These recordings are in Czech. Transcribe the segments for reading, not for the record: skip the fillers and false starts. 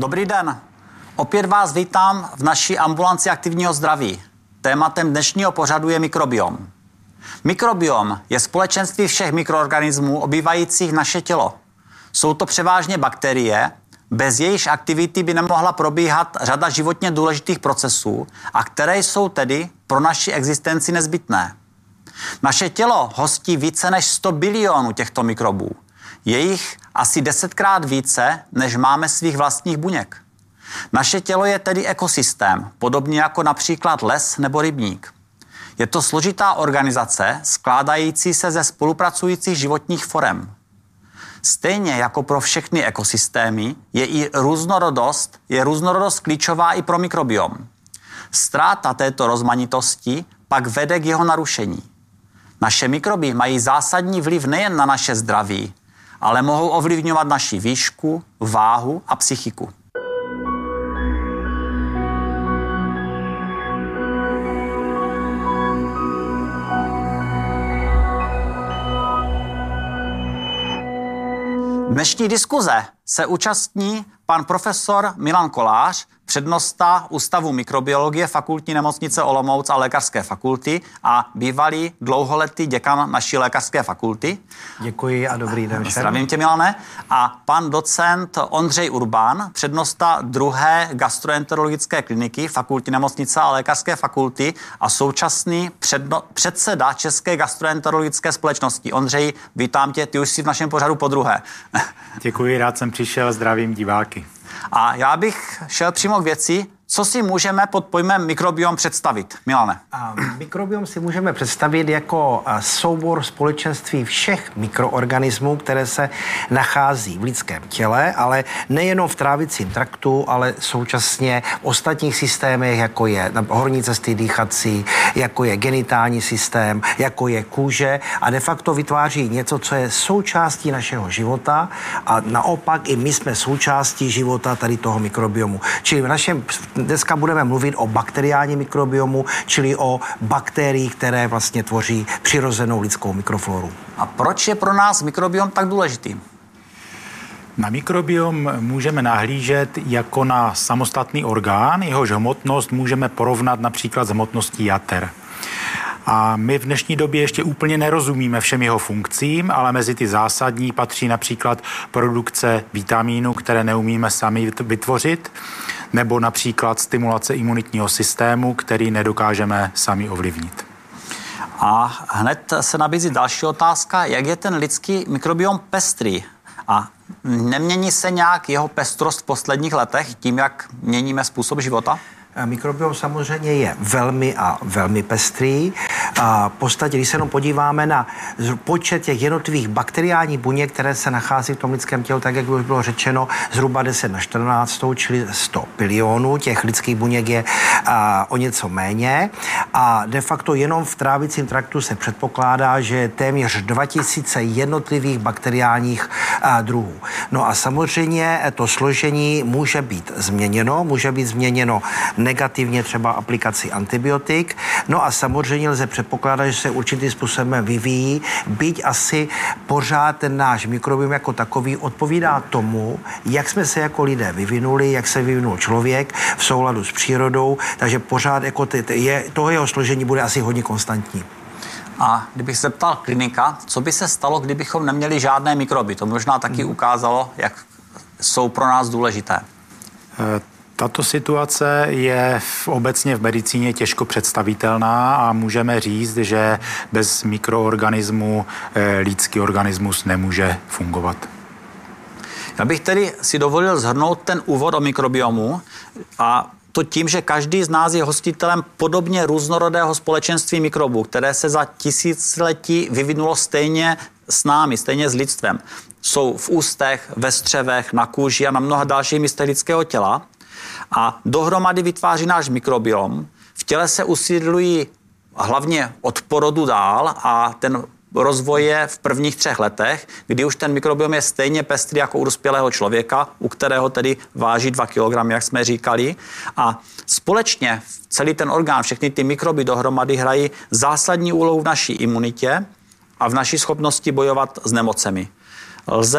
Dobrý den. Opět vás vítám v naší ambulanci aktivního zdraví. Tématem dnešního pořadu je mikrobiom. Mikrobiom je společenství všech mikroorganismů obývajících naše tělo. Jsou to převážně bakterie, bez jejichž aktivity by nemohla probíhat řada životně důležitých procesů a které jsou tedy pro naši existenci nezbytné. Naše tělo hostí více než 100 bilionů těchto mikrobů. Je jich asi 10krát více, než máme svých vlastních buněk. Naše tělo je tedy ekosystém, podobně jako například les nebo rybník. Je to složitá organizace, skládající se ze spolupracujících životních forem. Stejně jako pro všechny ekosystémy je různorodost klíčová i pro mikrobiom. Ztráta této rozmanitosti pak vede k jeho narušení. Naše mikroby mají zásadní vliv nejen na naše zdraví, ale mohou ovlivňovat naši výšku, váhu a psychiku. Dnešní diskuze se účastní pan profesor Milan Kolář, přednosta Ústavu mikrobiologie Fakultní nemocnice Olomouc a Lékařské fakulty a bývalý dlouholetý děkan naší lékařské fakulty. Děkuji a dobrý den všem. Zdravím tě, Milane. A pan docent Ondřej Urbán, přednosta 2. gastroenterologické kliniky Fakultní nemocnice a Lékařské fakulty a současný předseda České gastroenterologické společnosti. Ondřej, vítám tě, ty už jsi v našem pořadu podruhé. Děkuji, rád jsem přišel, zdravím diváky. A já bych šel přímo k věci. Co si můžeme pod pojmem mikrobiom představit? Milane. Mikrobiom si můžeme představit jako soubor společenství všech mikroorganismů, které se nachází v lidském těle, ale nejenom v trávicím traktu, ale současně v ostatních systémech, jako je horní cesty dýchací, jako je genitální systém, jako je kůže a de facto vytváří něco, co je součástí našeho života a naopak i my jsme součástí života tady toho mikrobiomu. Čili v našem dneska budeme mluvit o bakteriálním mikrobiomu, čili o bakteriích, které vlastně tvoří přirozenou lidskou mikrofloru. A proč je pro nás mikrobiom tak důležitý? Na mikrobiom můžeme nahlížet jako na samostatný orgán, jehož hmotnost můžeme porovnat například s hmotností jater. A my v dnešní době ještě úplně nerozumíme všem jeho funkcím, ale mezi ty zásadní patří například produkce vitamínů, které neumíme sami vytvořit, nebo například stimulace imunitního systému, který nedokážeme sami ovlivnit. A hned se nabízí další otázka, jak je ten lidský mikrobiom pestrý? A nemění se nějak jeho pestrost v posledních letech tím, jak měníme způsob života? Mikrobiom samozřejmě je velmi pestrý. A v podstatě, když se jenom podíváme na počet těch jednotlivých bakteriálních buněk, které se nachází v tom lidském tělu, tak jak už bylo řečeno, zhruba 10 na 14, čili 100 bilionů. Těch lidských buněk je o něco méně. A de facto jenom v trávicím traktu se předpokládá, že je téměř 2000 jednotlivých bakteriálních druhů. No a samozřejmě to složení může být změněno negativně třeba aplikací antibiotik. No a samozřejmě lze předpokládat, že se určitým způsobem vyvíjí, byť asi pořád ten náš mikrobiom jako takový odpovídá tomu, jak jsme se jako lidé vyvinuli, jak se vyvinul člověk v souladu s přírodou, takže pořád jako toho jeho složení bude asi hodně konstantní. A kdybych se ptal klinika, co by se stalo, kdybychom neměli žádné mikroby? To možná taky ukázalo, jak jsou pro nás důležité. Tato situace je obecně v medicíně těžko představitelná a můžeme říct, že bez mikroorganismu lidský organismus nemůže fungovat. Já bych tedy si dovolil shrnout ten úvod o mikrobiomu a to tím, že každý z nás je hostitelem podobně různorodého společenství mikrobů, které se za tisíciletí vyvinulo stejně s námi, stejně s lidstvem. Jsou v ústech, ve střevech, na kůži a na mnoha dalších místech lidského těla. A dohromady vytváří náš mikrobiom. V těle se usídlují hlavně od porodu dál a ten rozvoj je v prvních 3 letech, kdy už ten mikrobiom je stejně pestrý jako u dospělého člověka, u kterého tedy váží 2 kg, jak jsme říkali. A společně celý ten orgán, všechny ty mikroby dohromady hrají zásadní úlohu v naší imunitě a v naší schopnosti bojovat s nemocemi. Lze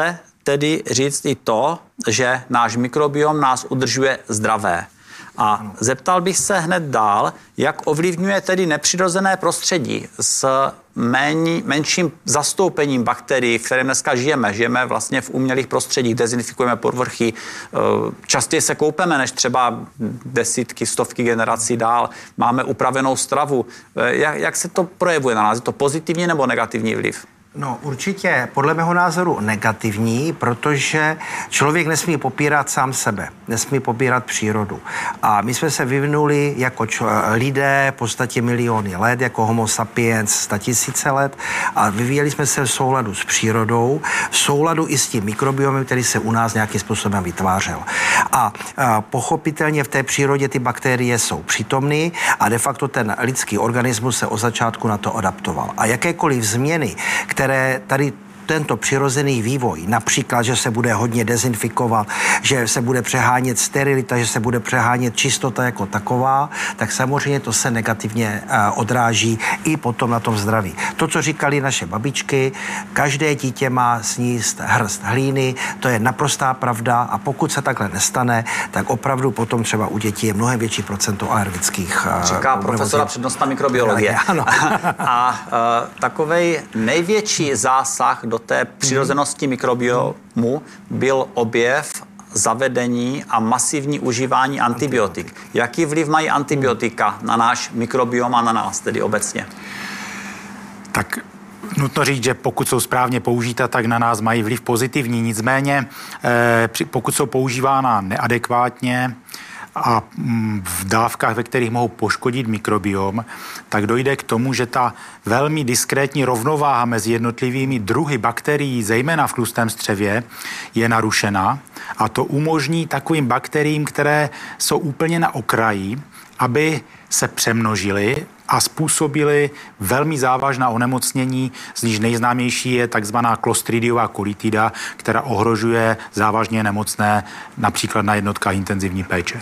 tedy říct i to, že náš mikrobiom nás udržuje zdravé. A zeptal bych se hned dál, jak ovlivňuje tedy nepřirozené prostředí s menším zastoupením bakterií, v kterém dneska žijeme. Žijeme vlastně v umělých prostředích, dezinfikujeme povrchy, častěji se koupeme než třeba desítky, stovky generací dál, máme upravenou stravu. Jak se to projevuje na nás? Je to pozitivní nebo negativní vliv? No určitě podle mého názoru negativní, protože člověk nesmí popírat sám sebe, nesmí popírat přírodu. A my jsme se vyvinuli jako lidé v podstatě miliony let, jako homo sapiens 100 000 let a vyvíjeli jsme se v souladu s přírodou, v souladu i s tím mikrobiomem, který se u nás nějakým způsobem vytvářel. A pochopitelně v té přírodě ty bakterie jsou přítomny a de facto ten lidský organismus se od začátku na to adaptoval. A jakékoliv změny, které tady tento přirozený vývoj, například, že se bude hodně dezinfikovat, že se bude přehánět sterilita, že se bude přehánět čistota jako taková, tak samozřejmě to se negativně odráží i potom na tom zdraví. To, co říkali naše babičky, každé dítě má sníst hrst hlíny, to je naprostá pravda a pokud se takhle nestane, tak opravdu potom třeba u dětí je mnohem větší procento alergických. Říká profesora přednosta mikrobiologie. Ano. A takovej největší zásah do té přirozenosti mikrobiomu byl objev, zavedení a masivní užívání antibiotik. Jaký vliv mají antibiotika na náš mikrobiom a na nás tedy obecně? Tak nutno říct, že pokud jsou správně použita, tak na nás mají vliv pozitivní. Nicméně, pokud jsou používána neadekvátně a v dávkách, ve kterých mohou poškodit mikrobiom, tak dojde k tomu, že ta velmi diskrétní rovnováha mezi jednotlivými druhy bakterií, zejména v tlustém střevě, je narušena a to umožní takovým bakteriím, které jsou úplně na okraji, aby se přemnožily a způsobily velmi závažná onemocnění, z níž nejznámější je takzvaná Clostridiová kolitida, která ohrožuje závažně nemocné například na jednotkách intenzivní péče.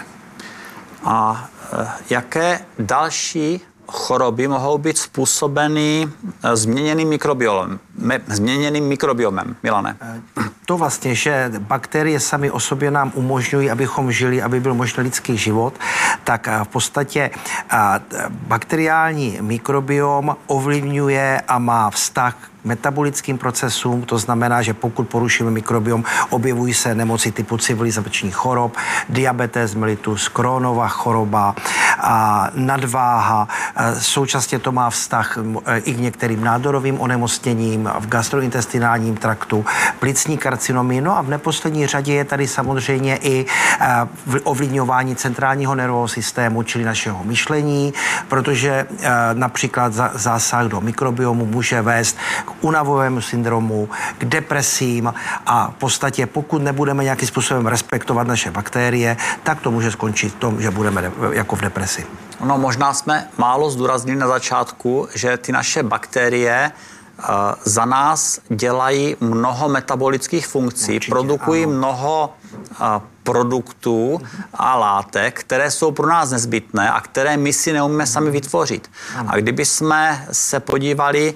A jaké další choroby mohou být způsobeny změněným mikrobiomem, Milane? To vlastně, že bakterie sami o sobě nám umožňují, abychom žili, aby byl možný lidský život, tak v podstatě bakteriální mikrobiom ovlivňuje a má vztah metabolickým procesům, to znamená, že pokud porušíme mikrobiom, objevují se nemoci typu civilizačních chorob, diabetes mellitus, Crohnova choroba, nadváha, současně to má vztah i k některým nádorovým onemocněním v gastrointestinálním traktu, plicní karcinomy, no a v neposlední řadě je tady samozřejmě i ovlivňování centrálního nervového systému, čili našeho myšlení, protože například zásah do mikrobiomu může vést k únavovému syndromu, k depresím a v podstatě pokud nebudeme nějakým způsobem respektovat naše bakterie, tak to může skončit v tom, že budeme jako v depresi. No, možná jsme málo zdůraznili na začátku, že ty naše bakterie za nás dělají mnoho metabolických funkcí, určitě, produkují mnoho produktů a látek, které jsou pro nás nezbytné a které my si neumíme sami vytvořit. A kdyby jsme se podívali,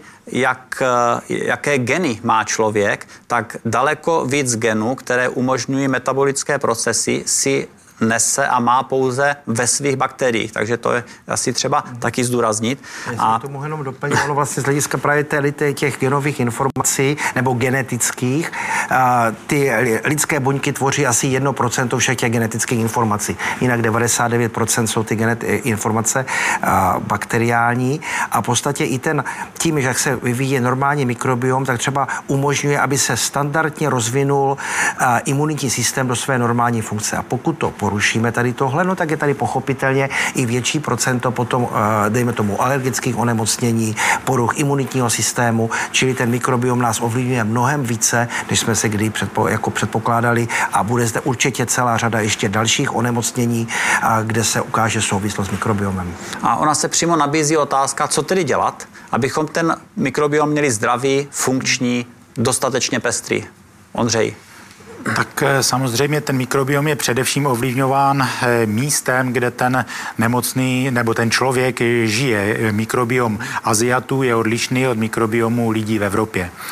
jaké geny má člověk, tak daleko víc genů, které umožňují metabolické procesy, si nese a má pouze ve svých bakteriích. Takže to je asi třeba taky zdůraznit. A to mohu jenom doplnit, ono vlastně z hlediska právě těch genových informací nebo genetických, ty lidské buňky tvoří asi 1% všech těch genetických informací. Jinak 99% jsou ty informace bakteriální a v podstatě i tím, jak se vyvíjí normální mikrobiom, tak třeba umožňuje, aby se standardně rozvinul imunitní systém do své normální funkce. A pokud to porušíme tady tohle, no tak je tady pochopitelně i větší procento potom, dejme tomu, alergických onemocnění, poruch imunitního systému, čili ten mikrobiom nás ovlivňuje mnohem více, než jsme se kdy předpokládali a bude zde určitě celá řada ještě dalších onemocnění, kde se ukáže souvislost s mikrobiomem. A ona se přímo nabízí otázka, co tedy dělat, abychom ten mikrobiom měli zdravý, funkční, dostatečně pestrý. Ondřej. Tak samozřejmě ten mikrobiom je především ovlivňován místem, kde ten nemocný nebo ten člověk žije. Mikrobiom Aziatů je odlišný od mikrobiomu lidí v Evropě.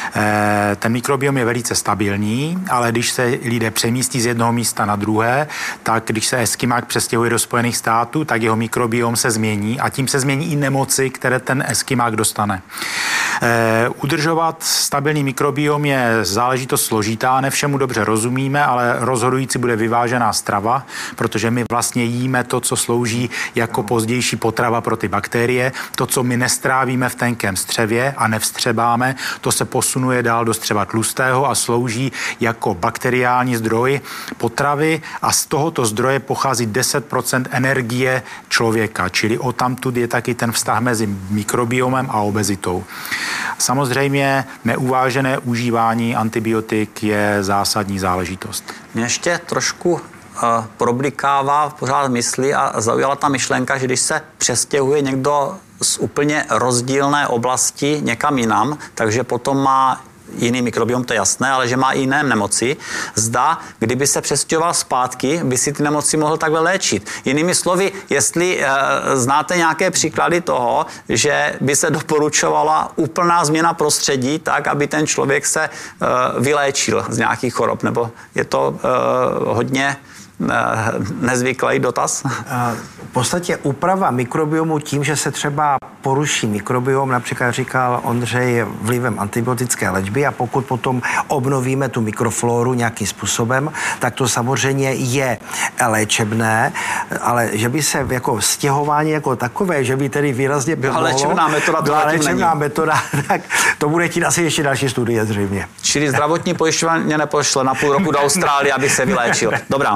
Ten mikrobiom je velice stabilní, ale když se lidé přemístí z jednoho místa na druhé, tak když se eskimák přestěhuje do Spojených států, tak jeho mikrobiom se změní a tím se změní i nemoci, které ten eskimák dostane. Udržovat stabilní mikrobiom je záležitost složitá, ne všemu dobře rozumíme, ale rozhodující bude vyvážená strava, protože my vlastně jíme to, co slouží jako pozdější potrava pro ty bakterie. To, co my nestrávíme v tenkém střevě a nevstřebáme, to se posunuje dál do střeva tlustého a slouží jako bakteriální zdroj potravy a z tohoto zdroje pochází 10% energie člověka, čili odtamtud je taky ten vztah mezi mikrobiomem a obezitou. Samozřejmě neuvážené užívání antibiotik je zásadní záležitost. Mě ještě trošku problikává pořád mysli a zaujala ta myšlenka, že když se přestěhuje někdo z úplně rozdílné oblasti někam jinam, takže potom má jiný mikrobiom, to je jasné, ale že má i jiné nemoci. Zda, kdyby se přestěhoval zpátky, by si ty nemoci mohl takhle léčit. Jinými slovy, jestli znáte nějaké příklady toho, že by se doporučovala úplná změna prostředí tak, aby ten člověk se vyléčil z nějakých chorob, nebo je to hodně nezvyklý dotaz? V podstatě úprava mikrobiomu tím, že se třeba poruší mikrobiom, například říkal Ondřej, vlivem antibiotické léčby a pokud potom obnovíme tu mikroflóru nějakým způsobem, tak to samozřejmě je léčebné, ale že by se jako stěhování jako takové, že by tedy výrazně bylo léčebná metoda, tak to bude chtít asi ještě další studie zřejmě. Čili zdravotní pojišťovna nepošle na půl roku do Austrálie, aby se vyléčil. Dobrá.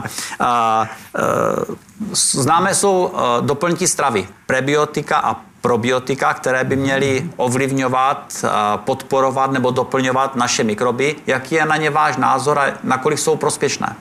Známe jsou doplňky stravy, prebiotika a probiotika, které by měly ovlivňovat, podporovat nebo doplňovat naše mikroby. Jaký je na ně váš názor a nakolik jsou prospěšné?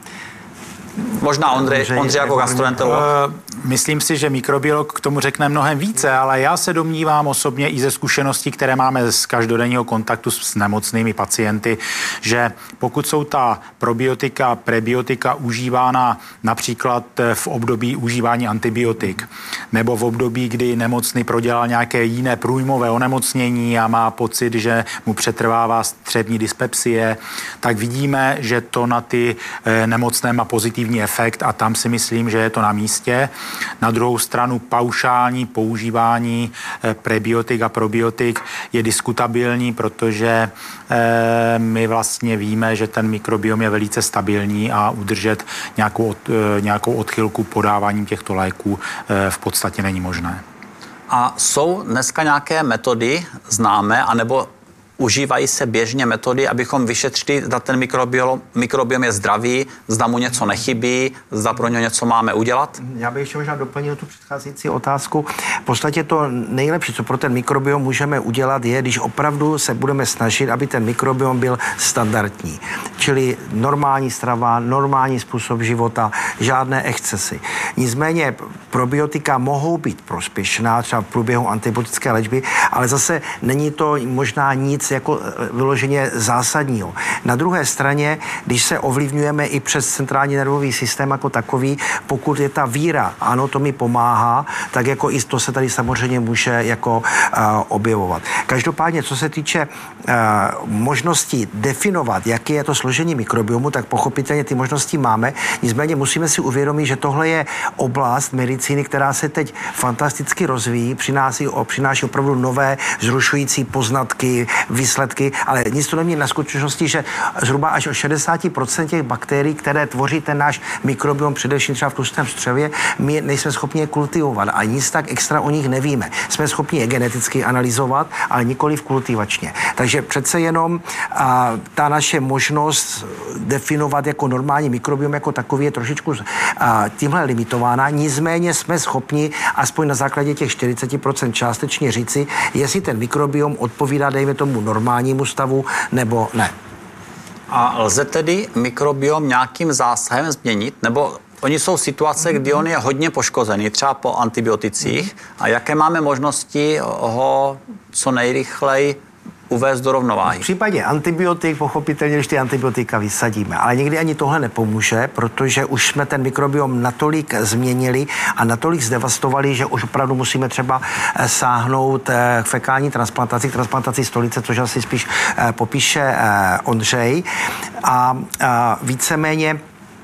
Možná Ondřej jako gastroenterolog. Myslím si, že mikrobiolog k tomu řekne mnohem více, ale já se domnívám osobně i ze zkušeností, které máme z každodenního kontaktu s nemocnými pacienty, že pokud jsou ta probiotika, prebiotika užívána například v období užívání antibiotik nebo v období, kdy nemocný prodělal nějaké jiné průjmové onemocnění a má pocit, že mu přetrvává střevní dyspepsie, tak vidíme, že to na ty nemocné má pozitivní efekt a tam si myslím, že je to na místě. Na druhou stranu paušální používání prebiotik a probiotik je diskutabilní, protože my vlastně víme, že ten mikrobiom je velice stabilní a udržet nějakou odchylku podáváním těchto léků v podstatě není možné. A jsou dneska nějaké metody známé, anebo užívají se běžně metody, abychom vyšetřili, zda ten mikrobiom je zdravý, zda mu něco nechybí, zda pro něj něco máme udělat? Já bych ještě možná doplnil tu předcházející otázku. V podstatě to nejlepší, co pro ten mikrobiom můžeme udělat, je, když opravdu se budeme snažit, aby ten mikrobiom byl standardní. Čili normální strava, normální způsob života, žádné excesy. Nicméně probiotika mohou být prospěšná, třeba v průběhu antibiotické léčby, ale zase není to možná nic jako vyloženě zásadního. Na druhé straně, když se ovlivňujeme i přes centrální nervový systém jako takový, pokud je ta víra, ano, to mi pomáhá, tak jako i to se tady samozřejmě může jako objevovat. Každopádně, co se týče možností definovat, jaké je to složení mikrobiomu, tak pochopitelně ty možnosti máme. Nicméně musíme si uvědomit, že tohle je oblast medicíny, která se teď fantasticky rozvíjí, přináší opravdu nové zrušující poznatky, výsledky, ale nic to nemění na skutečnosti, že zhruba až o 60% těch bakterií, které tvoří ten náš mikrobiom, především třeba v tlustém střevě, my nejsme schopni je kultivovat a nic tak extra o nich nevíme. Jsme schopni je geneticky analyzovat, ale nikoli kultivačně. Takže přece jenom ta naše možnost definovat jako normální mikrobiom jako takový je trošičku tímhle limitována. Nicméně jsme schopni aspoň na základě těch 40% částečně říci, jestli ten mikrobiom odpovídá, dejme tomu, normálnímu stavu, nebo ne. A lze tedy mikrobiom nějakým zásahem změnit, nebo oni jsou situace, kdy on je hodně poškozený, třeba po antibioticích, a jaké máme možnosti ho co nejrychleji uvést do rovnováhy. V případě antibiotik, pochopitelně, když ty antibiotika vysadíme, ale někdy ani tohle nepomůže, protože už jsme ten mikrobiom natolik změnili a natolik zdevastovali, že už opravdu musíme třeba sáhnout k fekální transplantaci, k transplantaci stolice, což asi spíš popíše Ondřej. A víceméně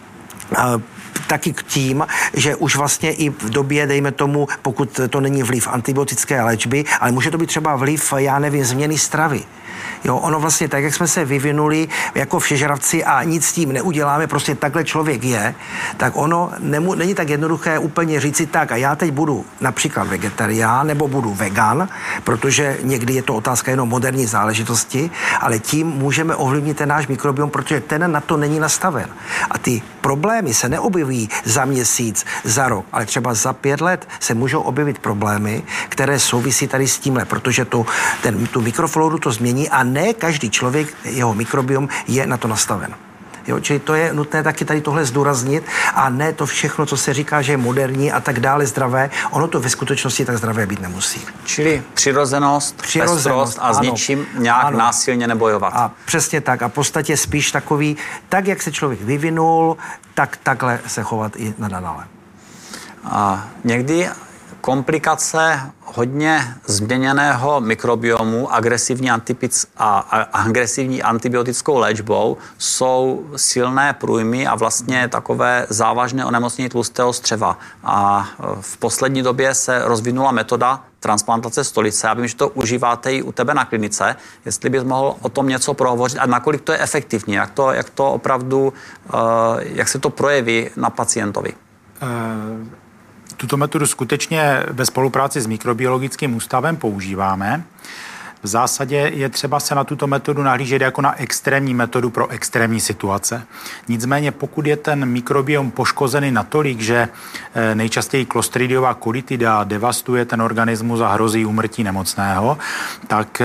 taky k tím, že už vlastně i v době, dejme tomu, pokud to není vliv antibiotické léčby, ale může to být třeba vliv, já nevím, změny stravy. Jo, ono vlastně tak, jak jsme se vyvinuli jako všežravci a nic s tím neuděláme, prostě takhle člověk je, tak ono není tak jednoduché úplně říci tak a já teď budu například vegetarián nebo budu vegan, protože někdy je to otázka jenom moderní záležitosti, ale tím můžeme ovlivnit ten náš mikrobiom, protože ten na to není nastaven. A ty problémy se neobjeví za měsíc, za rok, ale třeba za 5 let se můžou objevit problémy, které souvisí tady s tímhle, protože tu mikrofloru to změní a ne každý člověk, jeho mikrobiom je na to nastaven. Jo, čili to je nutné taky tady tohle zdůraznit a ne to všechno, co se říká, že je moderní a tak dále zdravé, ono to ve skutečnosti tak zdravé být nemusí. Čili přirozenost, pestrost a s ničím nějak násilně nebojovat. A přesně tak. A v podstatě spíš takový, tak jak se člověk vyvinul, tak takhle se chovat i nadále. A někdy komplikace hodně změněného mikrobiomu agresivní antibiotickou léčbou jsou silné průjmy a vlastně takové závažné onemocnění tlustého střeva. A v poslední době se rozvinula metoda transplantace stolice. Já vím, že to užíváte i u tebe na klinice. Jestli bys mohl o tom něco prohovořit a nakolik to je efektivní, jak to opravdu, jak se to projeví na pacientovi? Tuto metodu skutečně ve spolupráci s mikrobiologickým ústavem používáme. V zásadě je třeba se na tuto metodu nahlížet jako na extrémní metodu pro extrémní situace. Nicméně pokud je ten mikrobiom poškozený natolik, že nejčastěji Clostridiova colitida devastuje ten organismus a hrozí úmrtí nemocného, tak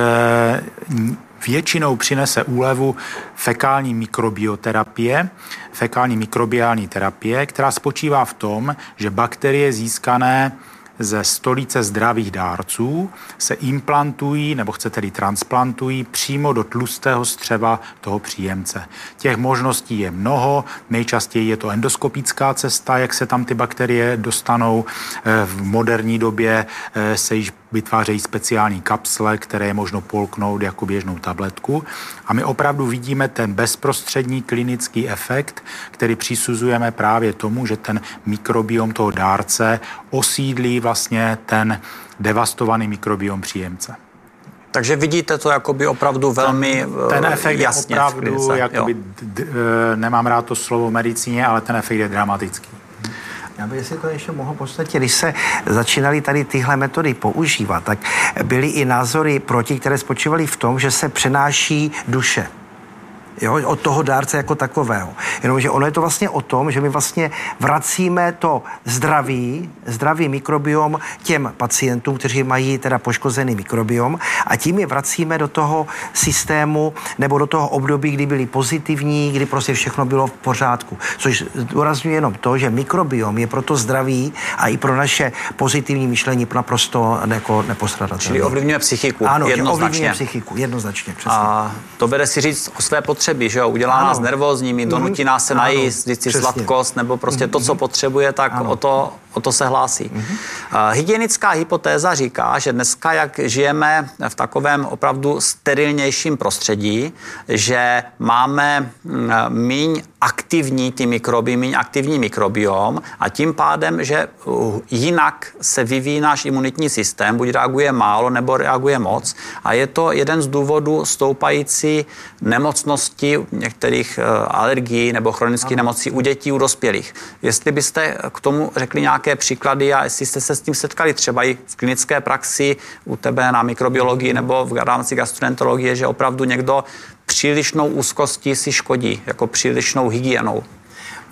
většinou přinese úlevu fekální mikrobioterapie, fekální mikrobiální terapie, která spočívá v tom, že bakterie získané ze stolice zdravých dárců se implantují, nebo chcete-li transplantují přímo do tlustého střeva toho příjemce. Těch možností je mnoho, nejčastěji je to endoskopická cesta, jak se tam ty bakterie dostanou. V moderní době se již vytvářejí speciální kapsle, které je možno polknout jako běžnou tabletku. A my opravdu vidíme ten bezprostřední klinický efekt, který přisuzujeme právě tomu, že ten mikrobiom toho dárce osídlí vlastně ten devastovaný mikrobiom příjemce. Takže vidíte to jakoby opravdu velmi ten efekt jasně. Je opravdu, jakoby, nemám rád to slovo v medicíně, ale ten efekt je dramatický. Já bych si to ještě mohl v podstatě, když se začínaly tady tyhle metody používat, tak byly i názory proti, které spočívaly v tom, že se přenáší duše. Jo, od toho dárce jako takového. Jenomže ono je to vlastně o tom, že my vlastně vracíme to zdravý mikrobiom těm pacientům, kteří mají teda poškozený mikrobiom a tím je vracíme do toho systému nebo do toho období, kdy byli pozitivní, kdy prostě všechno bylo v pořádku. Což zdůrazňuje jenom to, že mikrobiom je proto zdravý a i pro naše pozitivní myšlení naprosto nepostradatelné. Čili ovlivňuje psychiku. Ano, jednoznačně. Ovlivňuje psychiku, jednoznačně, přesně. A to vede si říct o své potřeby, že jo, udělá nás nervózními, donutí nás se najíst, říct si sladkost, nebo prostě to, co potřebuje, tak o to se hlásí. Hygienická hypotéza říká, že dneska, jak žijeme v takovém opravdu sterilnějším prostředí, že máme míň aktivní ty mikroby, míň aktivní mikrobiom a tím pádem, že jinak se vyvíjí náš imunitní systém, buď reaguje málo, nebo reaguje moc a je to jeden z důvodů stoupající nemocnosti některých alergií nebo chronických nemocí u dětí, u dospělých. Jestli byste k tomu řekli nějaké příklady a jestli jste se s tím setkali třeba i v klinické praxi u tebe na mikrobiologii nebo v rámci gastroenterologie, že opravdu někdo přílišnou úzkostí si škodí, jako přílišnou hygienou.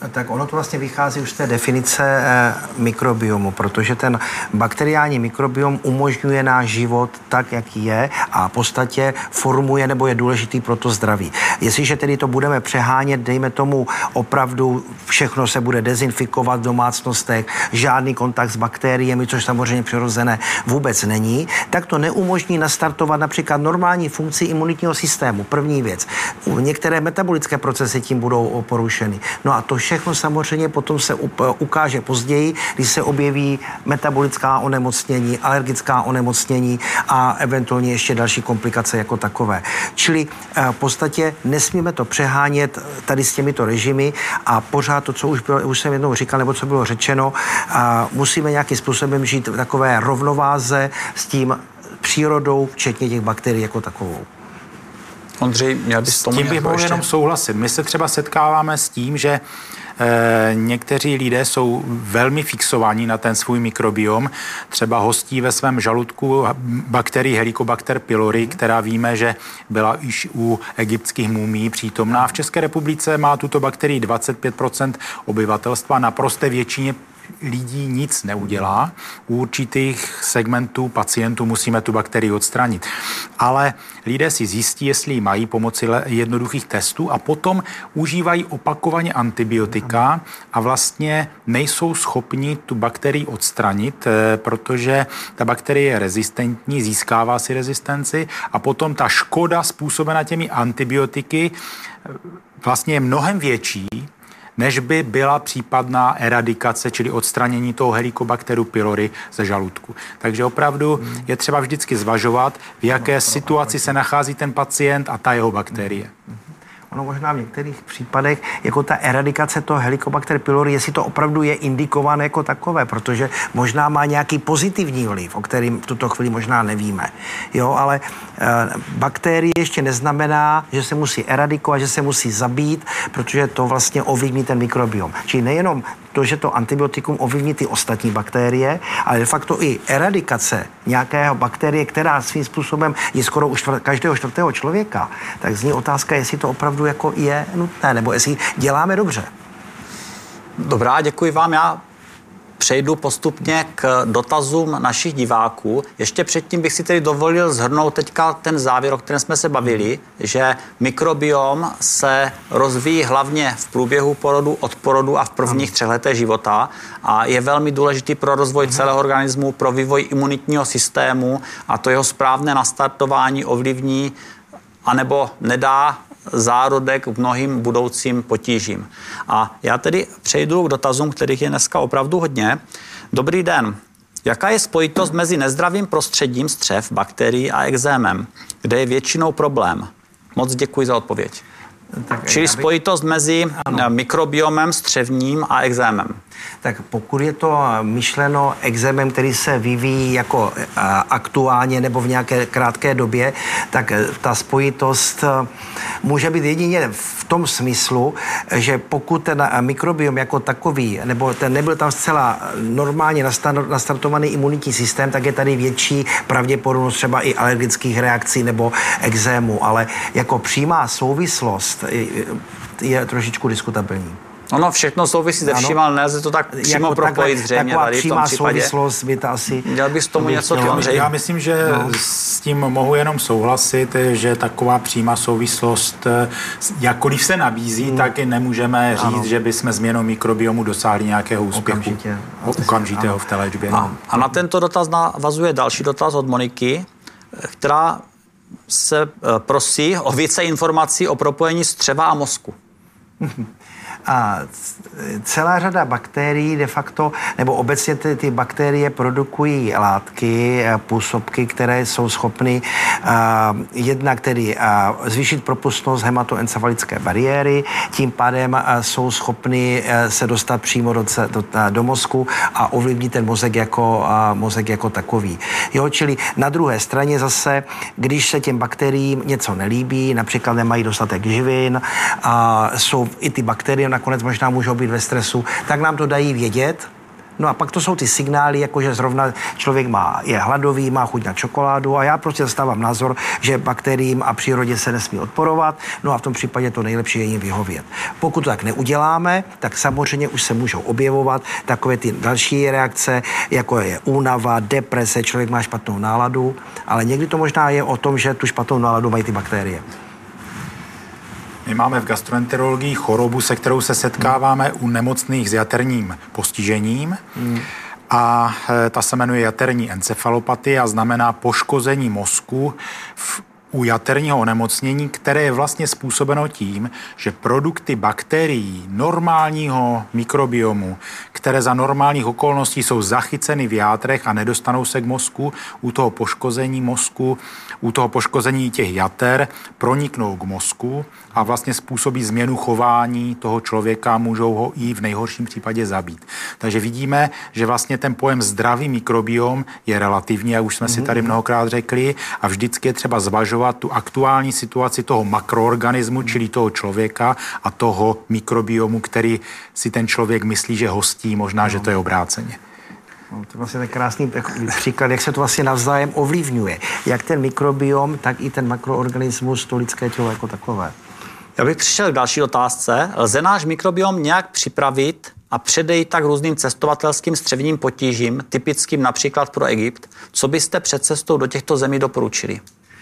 Tak ono to vlastně vychází už z té definice mikrobiomu, protože ten bakteriální mikrobiom umožňuje náš život tak, jaký je a v podstatě formuje nebo je důležitý pro to zdraví. Jestliže tedy to budeme přehánět, dejme tomu opravdu všechno se bude dezinfikovat v domácnostech, žádný kontakt s bakteriemi, což samozřejmě přirozené vůbec není, tak to neumožní nastartovat například normální funkci imunitního systému. První věc. Některé metabolické procesy tím budou porušeny. No a to všechno samozřejmě potom se ukáže později, když se objeví metabolická onemocnění, alergická onemocnění a eventuálně ještě další komplikace jako takové. Čili v podstatě nesmíme to přehánět tady s těmito režimy a pořád to, co už jsem jednou říkal, nebo co bylo řečeno, musíme nějakým způsobem žít v takové rovnováze s tím přírodou, včetně těch bakterií jako takovou. Ondřej, měl bys tomu s tím bych mohl jenom souhlasit. My se třeba setkáváme s tím, že někteří lidé jsou velmi fixovaní na ten svůj mikrobiom. Třeba hostí ve svém žaludku bakterii Helicobacter pylori, která víme, že byla již u egyptských mumí přítomná. V České republice má tuto bakterii 25% obyvatelstva, naprosté většině lidí nic neudělá. U určitých segmentů pacientů musíme tu bakterii odstranit. Ale lidé si zjistí, jestli ji mají pomocí jednoduchých testů a potom užívají opakovaně antibiotika a vlastně nejsou schopni tu bakterii odstranit, protože ta bakterie je rezistentní, získává si rezistenci a potom ta škoda způsobená těmi antibiotiky vlastně je mnohem větší, než by byla případná eradikace, čili odstranění toho Helicobacteru pylori ze žaludku. Takže opravdu je třeba vždycky zvažovat, v jaké situaci se nachází ten pacient a ta jeho bakterie. Ono možná v některých případech, jako ta eradikace toho Helicobacter pylori, jestli to opravdu je indikované jako takové, protože možná má nějaký pozitivní vliv, o kterým v tuto chvíli možná nevíme. Jo, ale bakterie ještě neznamená, že se musí eradikovat, že se musí zabít, protože to vlastně ovlivní ten mikrobiom. Čili nejenom to, že to antibiotikum ovlivní ty ostatní bakterie, ale de facto i eradikace nějakého bakterie, která svým způsobem je skoro u každého čtvrtého člověka, tak zní otázka, jestli to opravdu jako je nutné, nebo jestli děláme dobře. Dobrá, děkuji vám. Já přejdu postupně k dotazům našich diváků. Ještě předtím bych si tedy dovolil shrnout teďka ten závěr, o kterém jsme se bavili, že mikrobiom se rozvíjí hlavně v průběhu porodu, od porodu a v prvních 3 letech života a je velmi důležitý pro rozvoj celého organismu, pro vývoj imunitního systému a to jeho správné nastartování ovlivní anebo nedá zárodek k mnohým budoucím potížím. A já tedy přejdu k dotazům, kterých je dneska opravdu hodně. Dobrý den. Jaká je spojitost mezi nezdravým prostředím střev, bakterií a ekzémem, kde je většinou problém? Moc děkuji za odpověď. Čili spojitost mezi mikrobiomem střevním a ekzémem. Tak pokud je to myšleno ekzémem, který se vyvíjí jako aktuálně nebo v nějaké krátké době, tak ta spojitost může být jedině v tom smyslu, že pokud ten mikrobiom jako takový, nebo ten nebyl tam zcela normálně nastartovaný imunitní systém, tak je tady větší pravděpodobnost třeba i alergických reakcí nebo ekzému, ale jako přímá souvislost je trošičku diskutabilní. Ono všechno souvisí se vším, ale nelze to tak přímo jako propojit zřejmě tady v tom případě. Souvislost by to asi... Měl bys tomu něco ty, Ondřej? Já myslím, že s tím mohu jenom souhlasit, že taková přímá souvislost, jakkoliv se nabízí, tak i nemůžeme říct, že bychom změnou mikrobiomu dosáhli nějakého úspěchu okamžitého v té léčbě. A na tento dotaz navazuje další dotaz od Moniky, která se prosí o více informací o propojení střeva a mozku. A celá řada bakterií de facto, nebo obecně ty bakterie produkují látky, působky, které jsou schopny jednak tedy zvýšit propustnost hematoencefalické bariéry, tím pádem jsou schopny se dostat přímo do mozku a ovlivnit ten mozek jako takový. Jo, čili na druhé straně zase, když se těm bakteriím něco nelíbí, například nemají dostatek živin, jsou i ty bakterie nakonec možná můžou být ve stresu, tak nám to dají vědět. No a pak to jsou ty signály, jako že zrovna člověk je hladový, má chuť na čokoládu a já prostě zastávám názor, že bakteriím a přírodě se nesmí odporovat, no a v tom případě to nejlepší je jim vyhovět. Pokud to tak neuděláme, tak samozřejmě už se můžou objevovat takové ty další reakce, jako je únava, deprese, člověk má špatnou náladu, ale někdy to možná je o tom, že tu špatnou náladu mají ty bakterie. My máme v gastroenterologii chorobu, se kterou se setkáváme u nemocných s jaterním postižením. A ta se jmenuje jaterní encefalopatie a znamená poškození mozku u jaterního onemocnění, které je vlastně způsobeno tím, že produkty bakterií normálního mikrobiomu, které za normálních okolností jsou zachyceny v játrech a nedostanou se k mozku, u toho poškození mozku, u toho poškození těch jater proniknou k mozku a vlastně způsobí změnu chování toho člověka, můžou ho i v nejhorším případě zabít. Takže vidíme, že vlastně ten pojem zdravý mikrobiom je relativní, jak už jsme si tady mnohokrát řekli, a vždycky je třeba zvažovat tu aktuální situaci toho makroorganismu, čili toho člověka a toho mikrobiomu, který si ten člověk myslí, že hostí, možná, že to je obráceně. No, to je vlastně ten krásný příklad, jak se to vlastně navzájem ovlivňuje. Jak ten mikrobiom, tak i ten makroorganismus, to lidské tělo jako takové. Já bych přišel k další otázce. Lze náš mikrobiom nějak připravit a předejít tak různým cestovatelským střevním potížím, typickým například pro Egypt? Co byste před cestou do těchto zemí doporučili?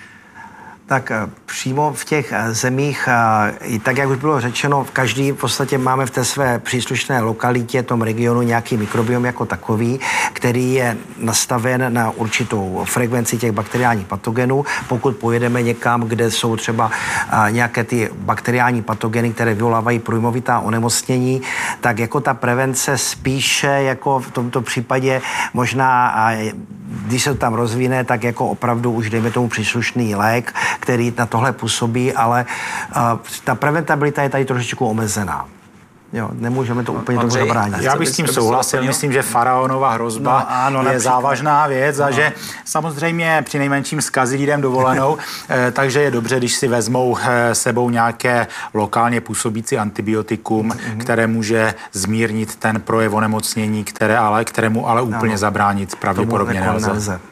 Tak přímo v těch zemích, tak jak už bylo řečeno, každý v podstatě máme v té své příslušné lokalitě, tom regionu nějaký mikrobiom jako takový, který je nastaven na určitou frekvenci těch bakteriálních patogenů. Pokud pojedeme někam, kde jsou třeba nějaké ty bakteriální patogeny, které vyvolávají průjmovitá onemocnění, tak jako ta prevence spíše jako v tomto případě možná, když se to tam rozvine, tak jako opravdu už dejme tomu příslušný lék, který na tohle působí, ale ta preventabilita je tady trošičku omezená. Jo, nemůžeme to úplně tomu zabránit. Já bych s tím souhlasil. Myslím, že faraonova hrozba je závažná věc a že samozřejmě při nejmenším zkazí lidem dovolenou, takže je dobře, když si vezmou sebou nějaké lokálně působící antibiotikum, které může zmírnit ten projev onemocnění, kterému ale úplně zabránit pravděpodobně nelze.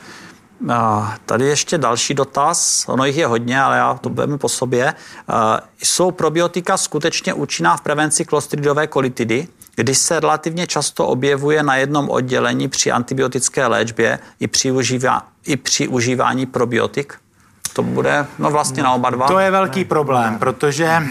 Tady ještě další dotaz, ono jich je hodně, ale já to budeme po sobě. Jsou probiotika skutečně účinná v prevenci klostridové kolitidy, když se relativně často objevuje na jednom oddělení při antibiotické léčbě i při užívání probiotik? To bude vlastně na oba dva. To je velký problém, protože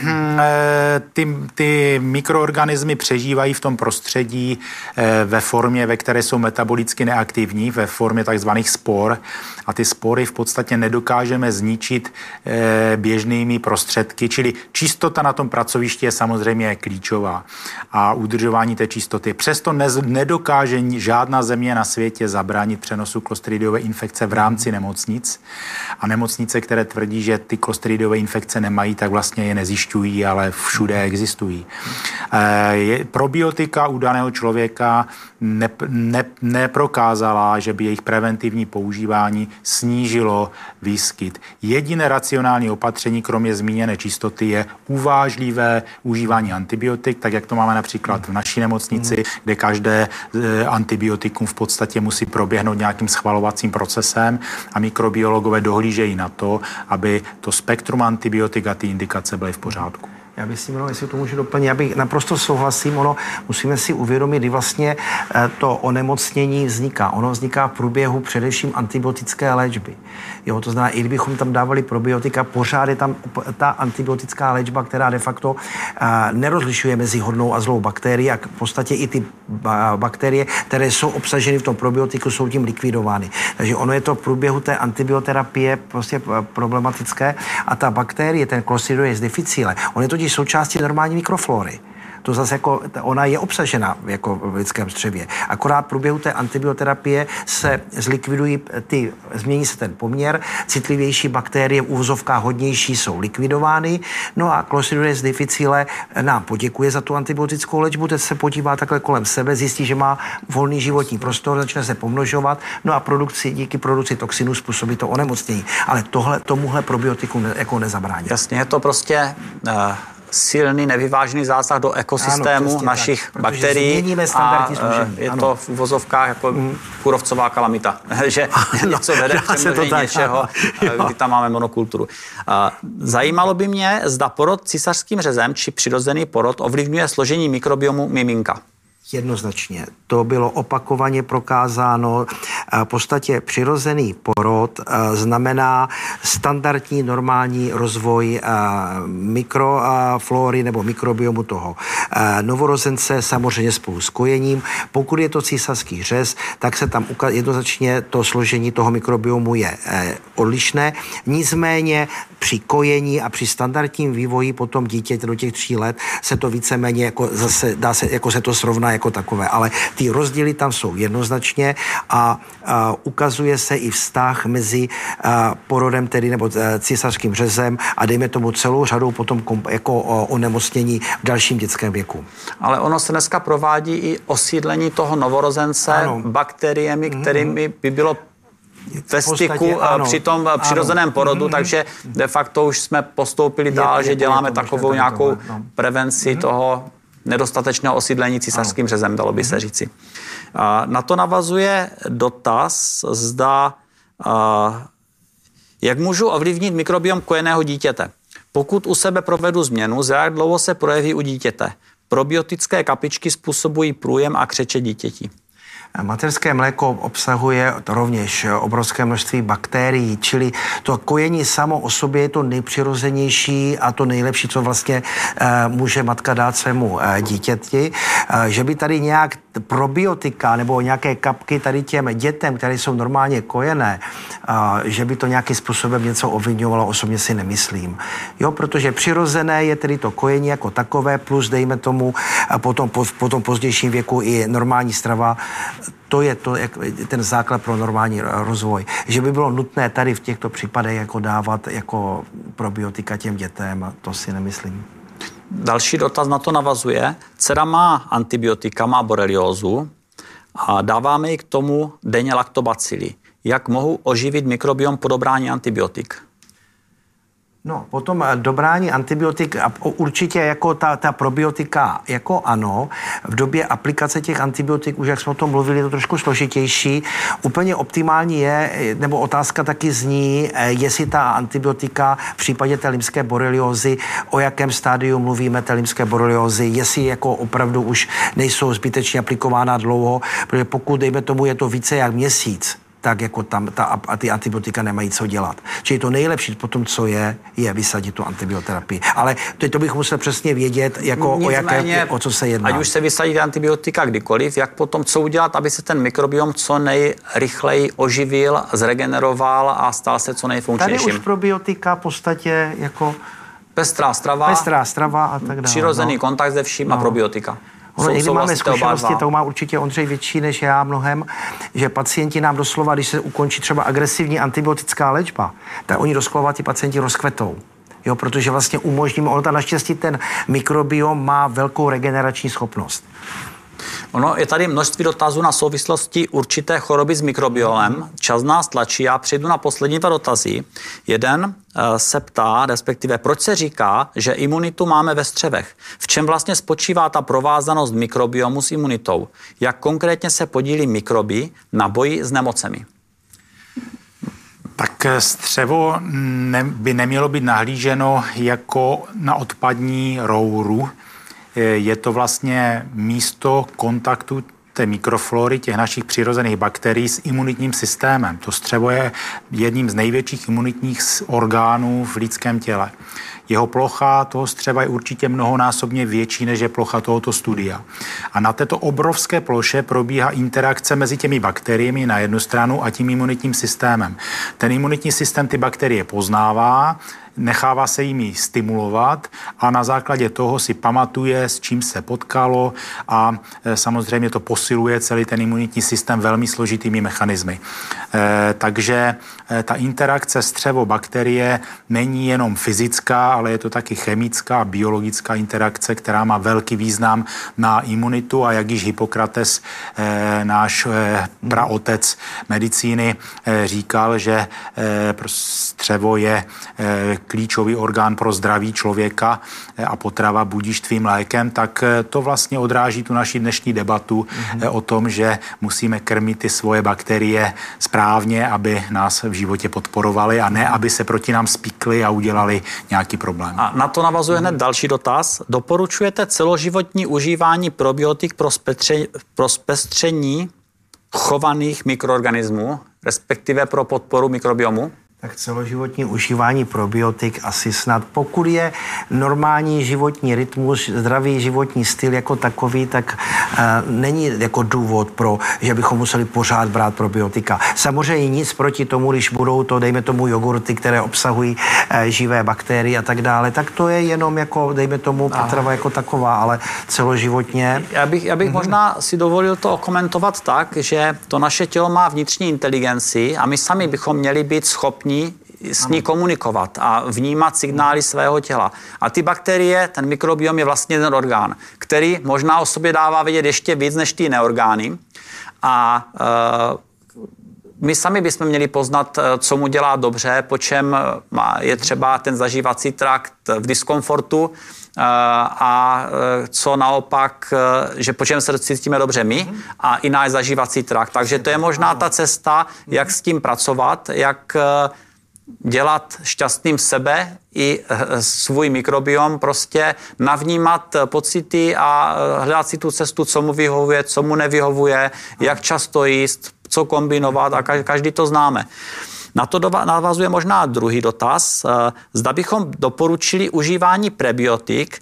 ty mikroorganismy přežívají v tom prostředí ve formě, ve které jsou metabolicky neaktivní, ve formě takzvaných spor. A ty spory v podstatě nedokážeme zničit běžnými prostředky, čili čistota na tom pracovišti je samozřejmě klíčová a udržování té čistoty. Přesto nedokáže žádná země na světě zabránit přenosu klostridiové infekce v rámci nemocnic. A nemocnice, které tvrdí, že ty klostridiové infekce nemají, tak vlastně je nezjišťují, ale všude existují. Probiotika u daného člověka neprokázala, že by jejich preventivní používání snížilo výskyt. Jediné racionální opatření, kromě zmíněné čistoty, je uvážlivé užívání antibiotik, tak jak to máme například v naší nemocnici, kde každé antibiotikum v podstatě musí proběhnout nějakým schvalovacím procesem a mikrobiologové dohlížejí na to, aby to spektrum antibiotik a ty indikace byly v pořádku. Já bych si jestli to můžu doplnit, já bych naprosto souhlasím, musíme si uvědomit, kdy vlastně to onemocnění vzniká. Ono vzniká v průběhu především antibiotické léčby. Jo, to znamená, i kdybychom tam dávali probiotika, pořád je tam ta antibiotická léčba, která de facto nerozlišuje mezi hodnou a zlou bakterií a v podstatě i ty bakterie, které jsou obsaženy v tom probiotiku, jsou tím likvidovány. Takže ono je to v průběhu té antibioterapie prostě problematické a ta bakterie, ten Clostridium difficile, on je totiž součástí normální mikroflory. To zase jako, ona je obsažena jako v lidském střevě. Akorát v průběhu té antibioterapie se zlikvidují změní se ten poměr, citlivější bakterie v uvozovkách hodnější jsou likvidovány, no a Clostridium difficile nám poděkuje za tu antibiotickou léčbu, teď se podívá takhle kolem sebe, zjistí, že má volný životní prostor, začne se pomnožovat, no a díky produkci toxinů způsobí to onemocnění. Ale tomuhle probiotiku jako nezabrání. Jasně, je to prostě silný, nevyvážený zásah do ekosystému našich bakterií a je to v uvozovkách jako kůrovcová kalamita, že něco vede k přemnožení něčeho, kdy tam máme monokulturu. Zajímalo by mě, zda porod císařským řezem či přirozený porod ovlivňuje složení mikrobiomu miminka. Jednoznačně. To bylo opakovaně prokázáno. V podstatě přirozený porod znamená standardní normální rozvoj mikroflory nebo mikrobiomu toho novorozence, samozřejmě spolu s kojením. Pokud je to císařský řez, tak se tam jednoznačně to složení toho mikrobiomu je odlišné. Nicméně při kojení a při standardním vývoji potom dítěte do těch 3 let se to víceméně jako zase dá se, jako se to srovná jako takové, ale ty rozdíly tam jsou jednoznačně a ukazuje se i vztah mezi porodem tedy nebo císařským řezem a dejme tomu celou řadou potom jako onemocnění v dalším dětském věku. Ale ono se dneska provádí i osídlení toho novorozence bakteriemi, kterými by bylo ve styku při tom přirozeném porodu, takže de facto už jsme postoupili dál, že děláme takovou nějakou prevenci toho nedostatečného osídlení císařským řezem, dalo by se říci. Na to navazuje dotaz, zda jak můžu ovlivnit mikrobiom kojeného dítěte. Pokud u sebe provedu změnu, za jak dlouho se projeví u dítěte. Probiotické kapičky způsobují průjem a křeče dítěti. Mateřské mléko obsahuje rovněž obrovské množství bakterií, čili to kojení samo o sobě je to nejpřirozenější a to nejlepší, co vlastně může matka dát svému dítěti. Že by tady nějak probiotika nebo nějaké kapky tady těm dětem, které jsou normálně kojené, že by to nějakým způsobem něco ovlivňovalo, osobně si nemyslím. Jo, protože přirozené je tedy to kojení jako takové, plus dejme tomu potom pozdějším věku i normální strava. To je ten základ pro normální rozvoj. Že by bylo nutné tady v těchto případech jako dávat jako probiotika těm dětem, to si nemyslím. Další dotaz na to navazuje. Dcera má antibiotika, má boreliózu a dáváme jí k tomu denně laktobacily. Jak mohu oživit mikrobiom po dobrání antibiotik? No, potom dobrání antibiotik, určitě jako ta probiotika, jako ano, v době aplikace těch antibiotik, už jak jsme o tom mluvili, je to trošku složitější. Úplně optimální je, nebo otázka taky zní, jestli ta antibiotika v případě té lymské boreliózy, o jakém stádiu mluvíme té lymské boreliózy, jestli jako opravdu už nejsou zbytečně aplikována dlouho, protože pokud, dejme tomu, je to více jak měsíc, tak jako tam ty antibiotika nemají co dělat. Čili to nejlepší potom, co je vysadit tu antibioterapii. Ale to bych musel přesně vědět, jako o co se jedná. Ať už se vysadí antibiotika kdykoliv, jak potom co udělat, aby se ten mikrobiom co nejrychleji oživil, zregeneroval a stal se co nejfunkčnějším. Tady už probiotika v podstatě jako pestrá strava a tak dále. Přirozený kontakt se vším a probiotika. Někdy máme zkušenosti, to má určitě Ondřej větší než já mnohem, že pacienti nám doslova, když se ukončí třeba agresivní antibiotická léčba, tak oni doslova ty pacienti rozkvetou. Jo, protože vlastně umožníme, naštěstí ten mikrobiom má velkou regenerační schopnost. Ono je tady množství dotazů na souvislosti určité choroby s mikrobiomem. Čas nás tlačí, já přejdu na poslední 2 dotazy. Jeden se ptá, respektive proč se říká, že imunitu máme ve střevech. V čem vlastně spočívá ta provázanost mikrobiomu s imunitou? Jak konkrétně se podílí mikroby na boji s nemocemi? Tak střevo by nemělo být nahlíženo jako na odpadní rouru. Je to vlastně místo kontaktu té mikroflory, těch našich přirozených bakterií s imunitním systémem. To střevo je jedním z největších imunitních orgánů v lidském těle. Jeho plocha toho střeva je určitě mnohonásobně větší, než je plocha tohoto studia. A na této obrovské ploše probíhá interakce mezi těmi bakteriemi na jednu stranu a tím imunitním systémem. Ten imunitní systém ty bakterie poznává, nechává se jimi stimulovat a na základě toho si pamatuje, s čím se potkalo a samozřejmě to posiluje celý ten imunitní systém velmi složitými mechanismy. Takže ta interakce střevo-bakterie není jenom fyzická, ale je to taky chemická a biologická interakce, která má velký význam na imunitu a jak již Hippokrates, náš praotec medicíny, říkal, že střevo je klíčový orgán pro zdraví člověka a potrava budíš tvým lékem, tak to vlastně odráží tu naši dnešní debatu o tom, že musíme krmit ty svoje bakterie správně, aby nás v životě podporovaly a ne, aby se proti nám spikly a udělali nějaký problém. A na to navazuje hned další dotaz. Doporučujete celoživotní užívání probiotik pro zpestření chovaných mikroorganismů, respektive pro podporu mikrobiomu? Tak celoživotní užívání probiotik asi snad. Pokud je normální životní rytmus, zdravý životní styl jako takový, tak není jako důvod pro, že bychom museli pořád brát probiotika. Samozřejmě nic proti tomu, když budou to, dejme tomu, jogurty, které obsahují živé bakterie a tak dále, tak to je jenom jako, dejme tomu, potrava jako taková, ale celoživotně. Já bych možná si dovolil to okomentovat tak, že to naše tělo má vnitřní inteligenci a my sami bychom měli být schopni s ní komunikovat a vnímat signály svého těla. A ty bakterie, ten mikrobiom je vlastně ten orgán, který možná o sobě dává vědět ještě víc než ty jiné orgány. A my sami bychom měli poznat, co mu dělá dobře, po čem je třeba ten zažívací trakt v diskomfortu a co naopak, že po čem se cítíme dobře my a i náš zažívací trakt. Takže to je možná ta cesta, jak s tím pracovat, jak dělat šťastným sebe i svůj mikrobiom, prostě navnímat pocity a hledat si tu cestu, co mu vyhovuje, co mu nevyhovuje, jak často jíst, co kombinovat a každý to známe. Na to navazuje možná druhý dotaz. Zda bychom doporučili užívání prebiotik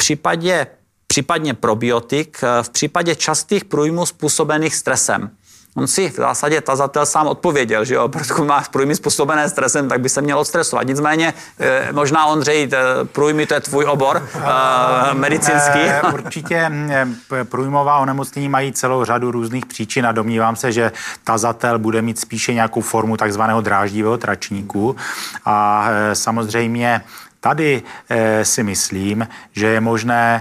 případně probiotik v případě častých průjmů způsobených stresem. On si v zásadě tazatel sám odpověděl, že jo, protože má průjmy způsobené stresem, tak by se měl odstresovat. Nicméně, možná Ondřej, průjmy, to je tvůj obor medicínský. Určitě průjmová onemocnění mají celou řadu různých příčin a domnívám se, že tazatel bude mít spíše nějakou formu takzvaného dráždivého tračníku. A samozřejmě tady si myslím, že je možné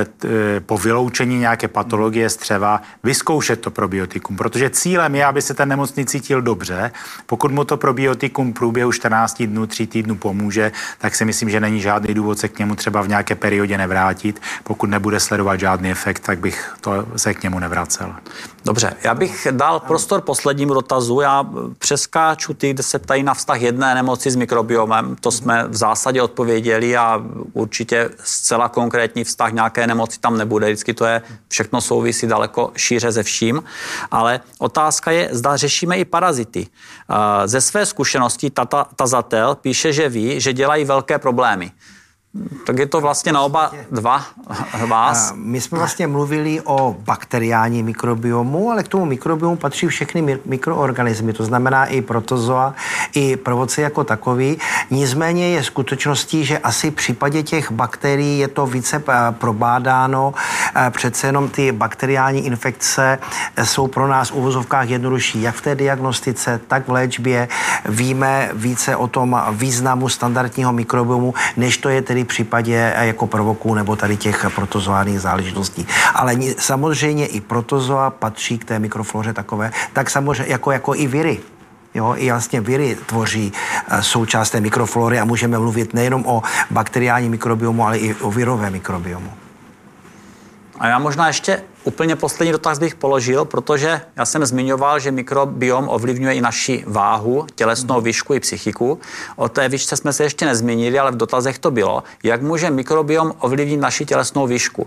po vyloučení nějaké patologie střeva vyzkoušet to probiotikum, protože cílem je, aby se ten nemocný cítil dobře. Pokud mu to probiotikum v průběhu 14 dnů, 3 týdnů pomůže, tak si myslím, že není žádný důvod se k němu třeba v nějaké periodě nevrátit. Pokud nebude sledovat žádný efekt, tak bych se k němu nevracel. Dobře, já bych dal prostor poslednímu dotazu. Já přeskáču ty, kde se ptají na vztah jedné nemoci s mikrobiomem. To jsme v zásadě odpověděli a určitě zcela konkrétní vztah nějaké nemoci tam nebude. Vždycky to je všechno souvisí daleko šíře ze vším. Ale otázka je, zda řešíme i parazity. Ze své zkušenosti tazatel píše, že ví, že dělají velké problémy. Tak je to vlastně na oba dva vás. My jsme vlastně mluvili o bakteriální mikrobiomu, ale k tomu mikrobiomu patří všechny mikroorganismy, to znamená i protozoa, i prvoci jako takový. Nicméně je skutečností, že asi v případě těch bakterií je to více probádáno. Přece jenom ty bakteriální infekce jsou pro nás v uvozovkách jednodušší, jak v té diagnostice, tak v léčbě. Víme více o tom významu standardního mikrobiomu, než to je tedy v případě jako prvoků nebo tady těch protozoárních záležitostí. Ale samozřejmě i protozoa patří k té mikrofloře takové, tak samozřejmě jako i viry. Jo, i vlastně viry tvoří součást té mikroflory a můžeme mluvit nejenom o bakteriální mikrobiomu, ale i o virové mikrobiomu. A já možná ještě úplně poslední dotaz bych položil, protože já jsem zmiňoval, že mikrobiom ovlivňuje i naši váhu, tělesnou výšku i psychiku. O té výšce jsme se ještě nezmínili, ale v dotazech to bylo. Jak může mikrobiom ovlivnit naši tělesnou výšku?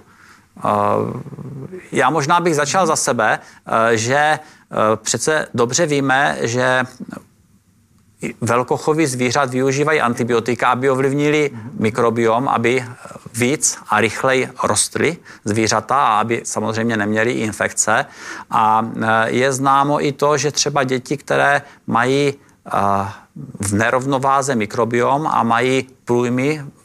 Já možná bych začal za sebe, že přece dobře víme, že velkochovy zvířat využívají antibiotika, aby ovlivnili mikrobiom, aby víc a rychleji rostly zvířata a aby samozřejmě neměly infekce. A je známo i to, že třeba děti, které mají v nerovnováze mikrobiom a mají průjmy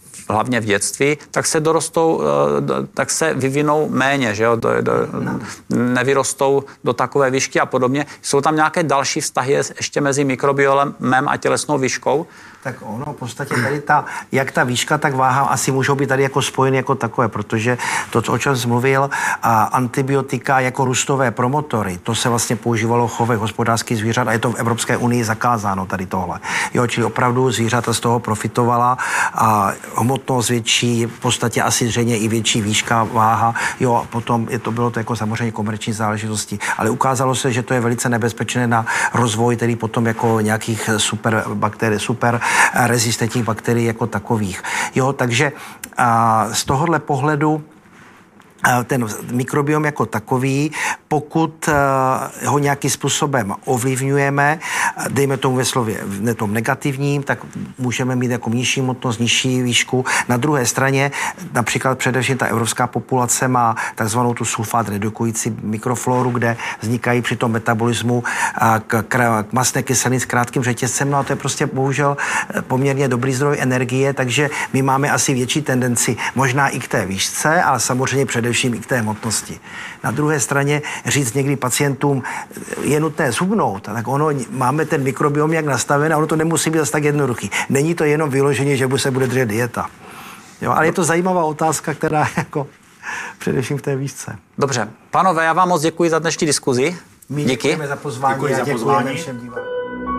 hlavně v dětství, tak se vyvinou méně, že jo? Nevyrostou do takové výšky a podobně. Jsou tam nějaké další vztahy ještě mezi mikrobiomem a tělesnou výškou? Tak ono v podstatě tady jak ta výška, tak váha asi můžou být tady jako spojeny jako takové, protože to, o čem jsi mluvil, antibiotika jako růstové promotory, to se vlastně používalo v chovech hospodářských zvířat a je to v Evropské unii zakázáno tady tohle. Jo, čili opravdu zvířata z toho profitovala a hmotnost větší, v podstatě asi zřejmě i větší výška, váha, jo, a potom bylo to jako samozřejmě komerční záležitosti, ale ukázalo se, že to je velice nebezpečné na rozvoj, tedy potom jako nějakých super rezistentních bakterií jako takových. Jo, takže z tohohle pohledu ten mikrobiom jako takový, pokud ho nějakým způsobem ovlivňujeme, dejme tomu ve slově tom negativním, tak můžeme mít jako nižší hmotnost, nižší výšku. Na druhé straně, například především ta evropská populace má takzvanou tu sulfát redukující mikrofloru, kde vznikají při tom metabolismu mastné kyseliny s krátkým řetězcem, no a to je prostě bohužel poměrně dobrý zdroj energie, takže my máme asi větší tendenci možná i k té výšce, ale samozřejmě především i k té hmotnosti. Na druhé straně říct někdy pacientům, je nutné zhubnout, tak máme ten mikrobiom jak nastaven a ono to nemusí být zase tak jednoduchý. Není to jenom vyloženě, že se bude držet dieta. Jo, ale je to zajímavá otázka, která jako především v té výšce. Dobře. Pánové, já vám moc děkuji za dnešní diskuzi. My děkujeme za pozvání a děkujeme všem divákům.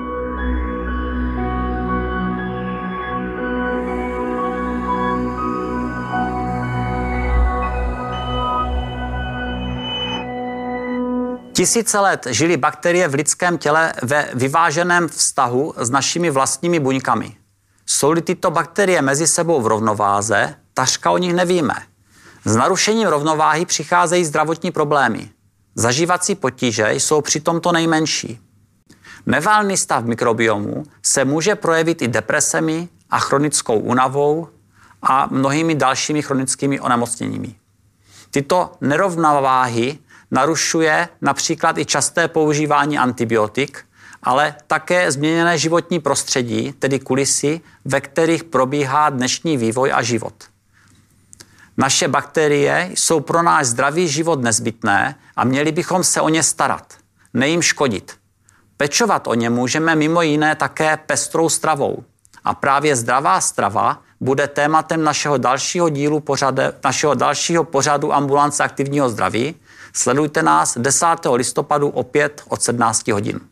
Tisíce let žily bakterie v lidském těle ve vyváženém vztahu s našimi vlastními buňkami. Jsou-li tyto bakterie mezi sebou v rovnováze, takřka o nich nevíme. S narušením rovnováhy přicházejí zdravotní problémy. Zažívací potíže jsou přitom to nejmenší. Neválný stav mikrobiomu se může projevit i depresemi a chronickou únavou a mnohými dalšími chronickými onemocněními. Tyto nerovnováhy narušuje například i časté používání antibiotik, ale také změněné životní prostředí, tedy kulisy, ve kterých probíhá dnešní vývoj a život. Naše bakterie jsou pro náš zdravý život nezbytné a měli bychom se o ně starat, ne jim škodit. Pečovat o ně můžeme mimo jiné také pestrou stravou. A právě zdravá strava bude tématem našeho dalšího pořadu Ambulance aktivního zdraví. Sledujte nás 10. listopadu opět od 17 hodin.